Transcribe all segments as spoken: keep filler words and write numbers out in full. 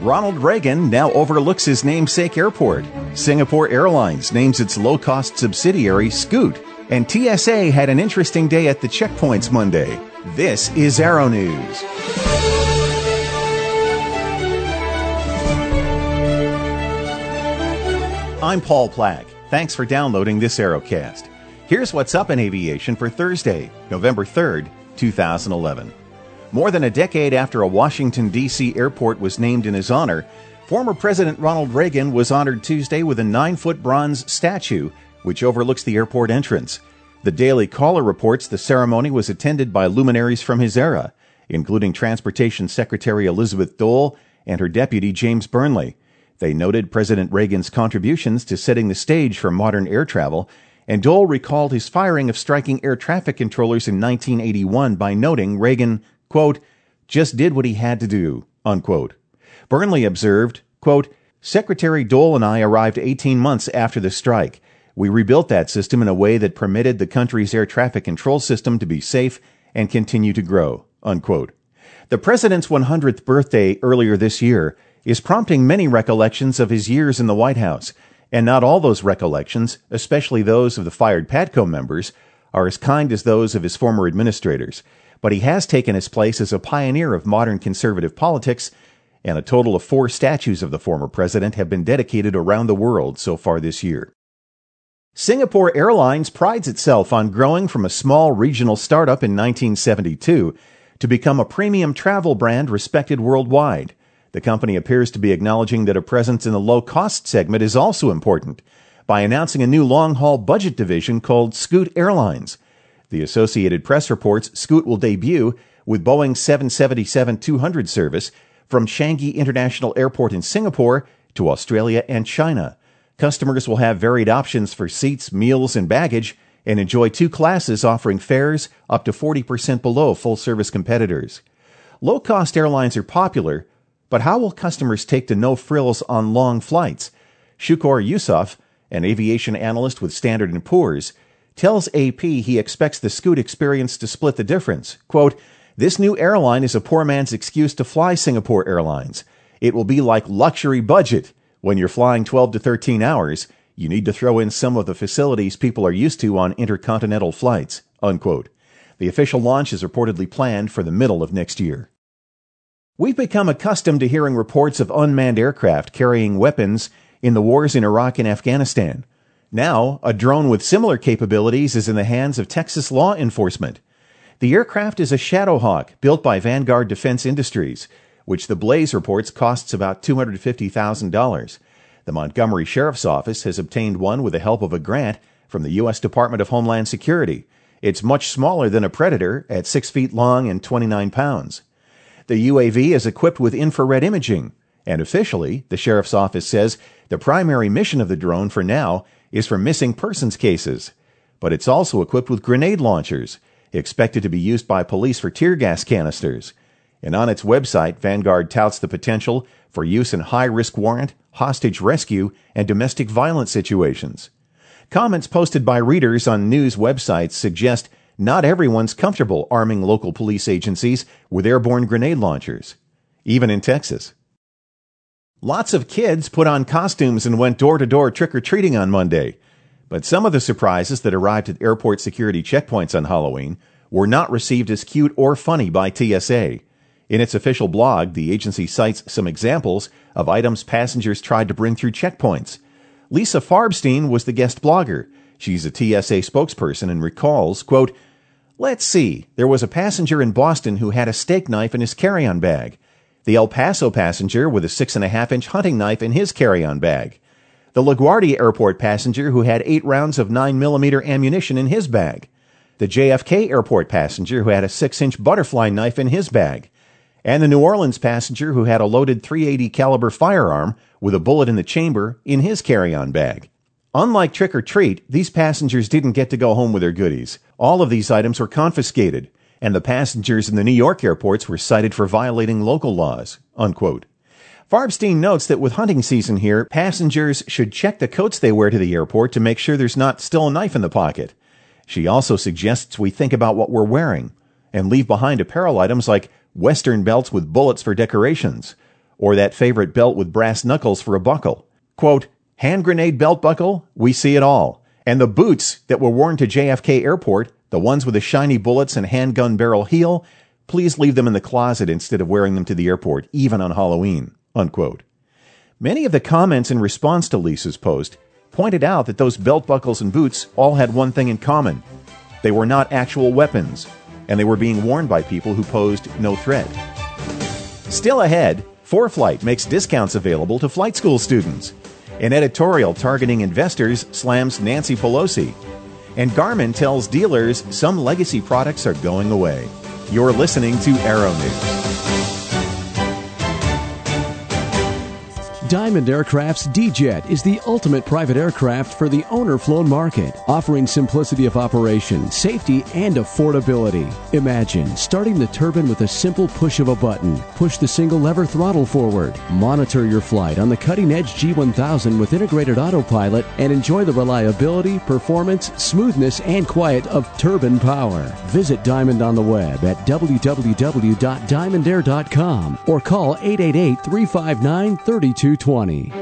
Ronald Reagan now overlooks his namesake airport. Singapore Airlines names its low-cost subsidiary Scoot. And T S A had an interesting day at the checkpoints Monday. This is Aero News. I'm Paul Plack. Thanks for downloading this Aerocast. Here's what's up in aviation for Thursday, November third, two thousand eleven. More than a decade after a Washington, D C airport was named in his honor, former President Ronald Reagan was honored Tuesday with a nine-foot bronze statue which overlooks the airport entrance. The Daily Caller reports the ceremony was attended by luminaries from his era, including Transportation Secretary Elizabeth Dole and her deputy James Burnley. They noted President Reagan's contributions to setting the stage for modern air travel, and Dole recalled his firing of striking air traffic controllers in nineteen eighty-one by noting Reagan, quote, just did what he had to do, unquote. Burnley observed, quote, Secretary Dole and I arrived eighteen months after the strike. We rebuilt that system in a way that permitted the country's air traffic control system to be safe and continue to grow, unquote. The president's one hundredth birthday earlier this year is prompting many recollections of his years in the White House, and not all those recollections, especially those of the fired PATCO members, are as kind as those of his former administrators. But he has taken his place as a pioneer of modern conservative politics, and a total of four statues of the former president have been dedicated around the world so far this year. Singapore Airlines prides itself on growing from a small regional startup in nineteen seventy-two to become a premium travel brand respected worldwide. The company appears to be acknowledging that a presence in the low-cost segment is also important by announcing a new long-haul budget division called Scoot Airlines. The Associated Press reports Scoot will debut with Boeing seven seventy-seven two hundred service from Changi International Airport in Singapore to Australia and China. Customers will have varied options for seats, meals, and baggage, and enjoy two classes offering fares up to forty percent below full-service competitors. Low-cost airlines are popular, but how will customers take to no frills on long flights? Shukor Yusuf, an aviation analyst with Standard and Poor's, tells A P he expects the Scoot experience to split the difference. Quote, this new airline is a poor man's excuse to fly Singapore Airlines. It will be like luxury budget. When you're flying twelve to thirteen hours, you need to throw in some of the facilities people are used to on intercontinental flights, unquote. The official launch is reportedly planned for the middle of next year. We've become accustomed to hearing reports of unmanned aircraft carrying weapons in the wars in Iraq and Afghanistan. Now, a drone with similar capabilities is in the hands of Texas law enforcement. The aircraft is a Shadowhawk built by Vanguard Defense Industries, which the Blaze reports costs about two hundred fifty thousand dollars. The Montgomery Sheriff's Office has obtained one with the help of a grant from the U S Department of Homeland Security. It's much smaller than a Predator at six feet long and twenty-nine pounds. The U A V is equipped with infrared imaging, and officially, the Sheriff's Office says the primary mission of the drone for now is for missing persons cases. But it's also equipped with grenade launchers, expected to be used by police for tear gas canisters. And on its website, Vanguard touts the potential for use in high-risk warrant, hostage rescue, and domestic violence situations. Comments posted by readers on news websites suggest not everyone's comfortable arming local police agencies with airborne grenade launchers, even in Texas. Lots of kids put on costumes and went door-to-door trick-or-treating on Monday. But some of the surprises that arrived at airport security checkpoints on Halloween were not received as cute or funny by T S A. In its official blog, the agency cites some examples of items passengers tried to bring through checkpoints. Lisa Farbstein was the guest blogger. She's a T S A spokesperson and recalls, quote, let's see, there was a passenger in Boston who had a steak knife in his carry-on bag. The El Paso passenger with a six and a half inch hunting knife in his carry-on bag. The LaGuardia Airport passenger who had eight rounds of nine millimeter ammunition in his bag. The J F K Airport passenger who had a six inch butterfly knife in his bag. And the New Orleans passenger who had a loaded three eighty caliber firearm with a bullet in the chamber in his carry-on bag. Unlike Trick or Treat, these passengers didn't get to go home with their goodies. All of these items were confiscated, and the passengers in the New York airports were cited for violating local laws, unquote. Farbstein notes that with hunting season here, passengers should check the coats they wear to the airport to make sure there's not still a knife in the pocket. She also suggests we think about what we're wearing and leave behind apparel items like Western belts with bullets for decorations, or that favorite belt with brass knuckles for a buckle. Quote, hand grenade belt buckle? We see it all. And the boots that were worn to J F K Airport, the ones with the shiny bullets and handgun barrel heel, please leave them in the closet instead of wearing them to the airport, even on Halloween. Unquote. Many of the comments in response to Lisa's post pointed out that those belt buckles and boots all had one thing in common. They were not actual weapons, and they were being worn by people who posed no threat. Still ahead, ForeFlight makes discounts available to flight school students. An editorial targeting investors slams Nancy Pelosi. And Garmin tells dealers some legacy products are going away. You're listening to Aero News. Diamond Aircraft's D-Jet is the ultimate private aircraft for the owner-flown market, offering simplicity of operation, safety, and affordability. Imagine starting the turbine with a simple push of a button. Push the single lever throttle forward. Monitor your flight on the cutting-edge G one thousand with integrated autopilot and enjoy the reliability, performance, smoothness, and quiet of turbine power. Visit Diamond on the web at w w w dot diamond air dot com or call eight eight eight, three five nine, three two twenty.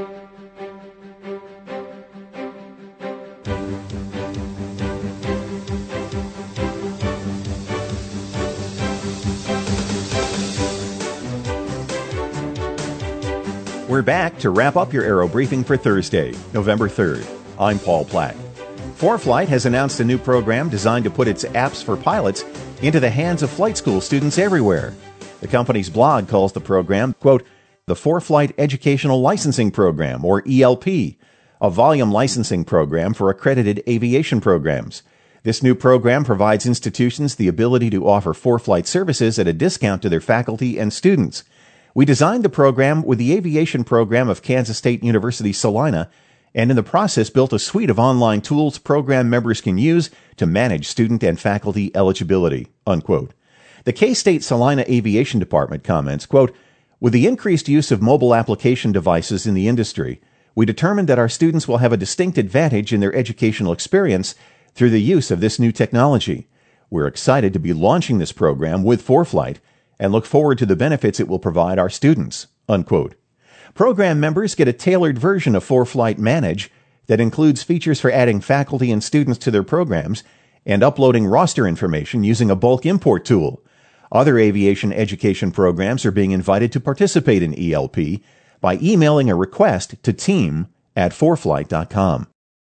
We're back to wrap up your Aero Briefing for Thursday, November third. I'm Paul Plack. ForeFlight has announced a new program designed to put its apps for pilots into the hands of flight school students everywhere. The company's blog calls the program, quote, the ForeFlight Educational Licensing Program, or E L P, a volume licensing program for accredited aviation programs. This new program provides institutions the ability to offer ForeFlight services at a discount to their faculty and students. We designed the program with the aviation program of Kansas State University Salina, and in the process built a suite of online tools program members can use to manage student and faculty eligibility, unquote. The K-State Salina Aviation Department comments, quote, with the increased use of mobile application devices in the industry, we determined that our students will have a distinct advantage in their educational experience through the use of this new technology. We're excited to be launching this program with ForeFlight and look forward to the benefits it will provide our students, unquote. Program members get a tailored version of ForeFlight Manage that includes features for adding faculty and students to their programs and uploading roster information using a bulk import tool. Other aviation education programs are being invited to participate in E L P by emailing a request to team at foreflight dot com.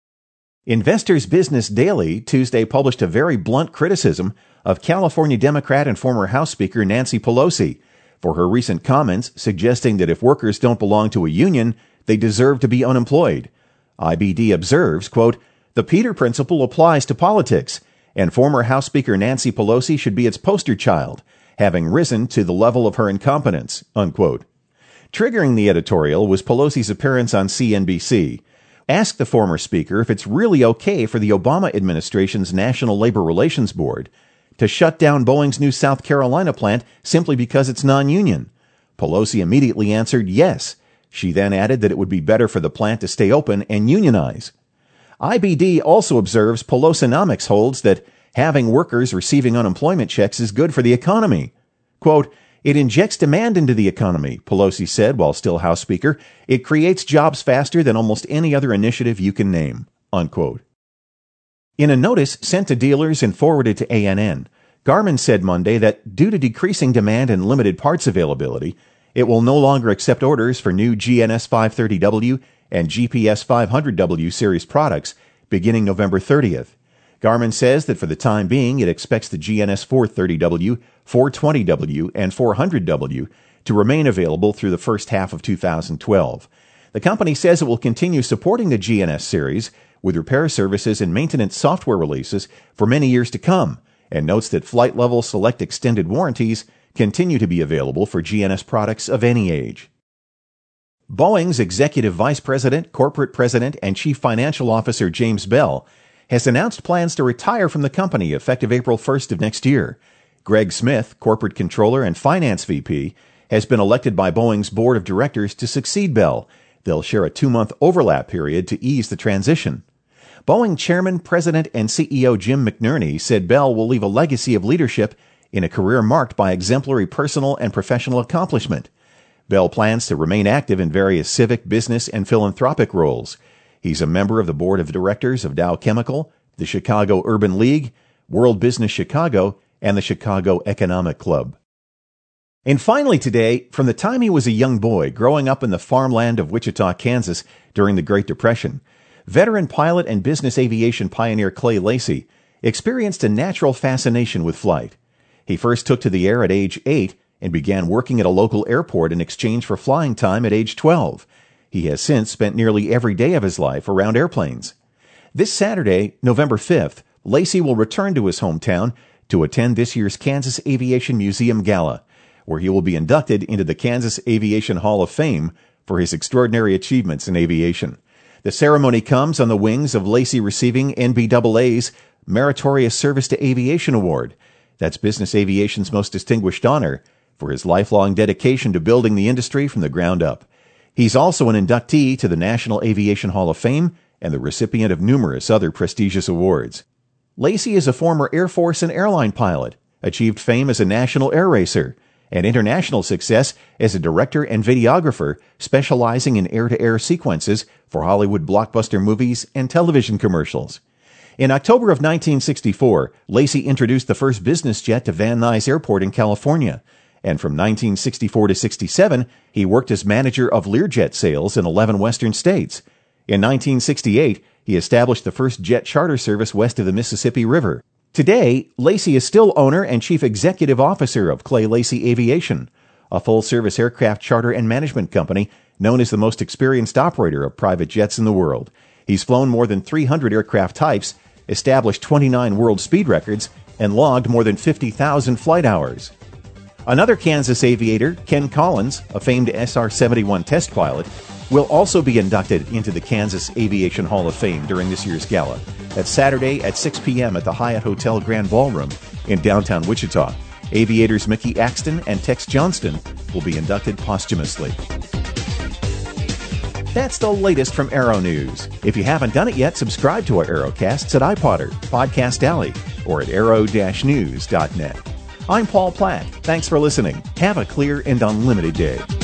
Investors Business Daily Tuesday published a very blunt criticism of California Democrat and former House Speaker Nancy Pelosi for her recent comments suggesting that if workers don't belong to a union, they deserve to be unemployed. I B D observes, quote, the Peter Principle applies to politics, and former House Speaker Nancy Pelosi should be its poster child, having risen to the level of her incompetence, unquote. Triggering the editorial was Pelosi's appearance on C N B C. Asked the former speaker if it's really okay for the Obama administration's National Labor Relations Board to shut down Boeing's new South Carolina plant simply because it's non-union. Pelosi immediately answered yes. She then added that it would be better for the plant to stay open and unionize. I B D also observes Pelosinomics holds that having workers receiving unemployment checks is good for the economy. Quote, it injects demand into the economy, Pelosi said while still House Speaker. It creates jobs faster than almost any other initiative you can name, unquote. In a notice sent to dealers and forwarded to A N N, Garmin said Monday that due to decreasing demand and limited parts availability, it will no longer accept orders for new G N S five thirty W and G P S five hundred W series products beginning November thirtieth. Garmin says that for the time being, it expects the G N S four thirty W, four twenty W, and four hundred W to remain available through the first half of two thousand twelve. The company says it will continue supporting the G N S series with repair services and maintenance software releases for many years to come, and notes that flight-level select extended warranties continue to be available for G N S products of any age. Boeing's Executive Vice President, Corporate President, and Chief Financial Officer James Bell has announced plans to retire from the company effective April first of next year. Greg Smith, Corporate Controller and Finance V P, has been elected by Boeing's Board of Directors to succeed Bell. They'll share a two-month overlap period to ease the transition. Boeing Chairman, President, and C E O Jim McNerney said Bell will leave a legacy of leadership in a career marked by exemplary personal and professional accomplishment. Bell plans to remain active in various civic, business, and philanthropic roles. He's a member of the board of directors of Dow Chemical, the Chicago Urban League, World Business Chicago, and the Chicago Economic Club. And finally today, from the time he was a young boy growing up in the farmland of Wichita, Kansas during the Great Depression, veteran pilot and business aviation pioneer Clay Lacy experienced a natural fascination with flight. He first took to the air at age eight and began working at a local airport in exchange for flying time at age twelve. He has since spent nearly every day of his life around airplanes. This Saturday, November fifth, Lacy will return to his hometown to attend this year's Kansas Aviation Museum Gala, where he will be inducted into the Kansas Aviation Hall of Fame for his extraordinary achievements in aviation. The ceremony comes on the wings of Lacy receiving N B A A's Meritorious Service to Aviation Award. That's business aviation's most distinguished honor for his lifelong dedication to building the industry from the ground up. He's also an inductee to the National Aviation Hall of Fame and the recipient of numerous other prestigious awards. Lacy is a former Air Force and airline pilot, achieved fame as a national air racer, and international success as a director and videographer specializing in air-to-air sequences for Hollywood blockbuster movies and television commercials. In October of nineteen sixty-four, Lacy introduced the first business jet to Van Nuys Airport in California, and from nineteen sixty-four to sixty-seven, he worked as manager of Learjet sales in eleven western states. In nineteen sixty-eight, he established the first jet charter service west of the Mississippi River. Today, Lacy is still owner and chief executive officer of Clay Lacy Aviation, a full-service aircraft charter and management company known as the most experienced operator of private jets in the world. He's flown more than three hundred aircraft types, established twenty-nine world speed records, and logged more than fifty thousand flight hours. Another Kansas aviator, Ken Collins, a famed S R seventy-one test pilot, will also be inducted into the Kansas Aviation Hall of Fame during this year's gala. That's Saturday at six p.m. at the Hyatt Hotel Grand Ballroom in downtown Wichita. Aviators Mickey Axton and Tex Johnston will be inducted posthumously. That's the latest from Aero News. If you haven't done it yet, subscribe to our Aerocasts at iPodder, Podcast Alley, or at aero dash news dot net. I'm Paul Platt. Thanks for listening. Have a clear and unlimited day.